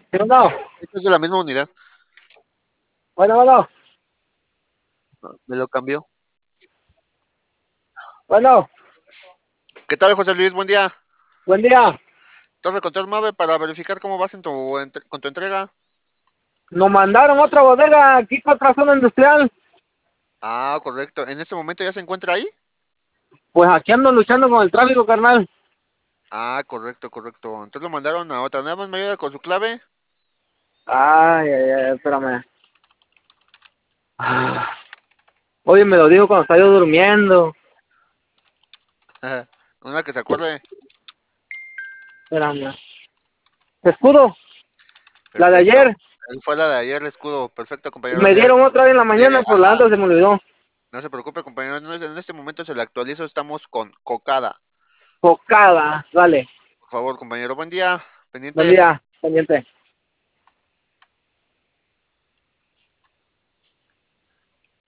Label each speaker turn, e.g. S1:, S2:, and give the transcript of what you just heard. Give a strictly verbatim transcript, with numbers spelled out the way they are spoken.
S1: ¿Qué onda?
S2: Esto es de la misma unidad.
S1: Bueno, bueno,
S2: Me lo cambió.
S1: bueno,
S2: ¿Qué tal, José Luis? Buen día.
S1: buen día.
S2: Torre Control Mave para verificar cómo vas en tu, entre- con tu entrega.
S1: Nos mandaron otra bodega aquí para otra zona industrial.
S2: Ah, correcto. ¿En este momento ya se encuentra ahí?
S1: Pues aquí ando luchando con el tráfico, carnal.
S2: Ah, correcto, correcto. Entonces lo mandaron a otra. Nada más me ayuda con su clave.
S1: Ay, ay, ay, espérame. Ah, oye, me lo dijo cuando estaba yo durmiendo.
S2: Una que se acuerde.
S1: Espérame. Escudo, la de
S2: Perfecto.
S1: ayer.
S2: Fue la de ayer, el escudo. Perfecto, compañero.
S1: Me
S2: Le-
S1: dieron otra vez en la mañana,
S2: le-
S1: por la anda se me olvidó.
S2: no se preocupe, compañero. No, en este momento se le actualizo. Estamos con cocada.
S1: Focada, vale.
S2: Por favor, compañero. Buen día.
S1: Buen
S2: Pendiente.
S1: día, pendiente.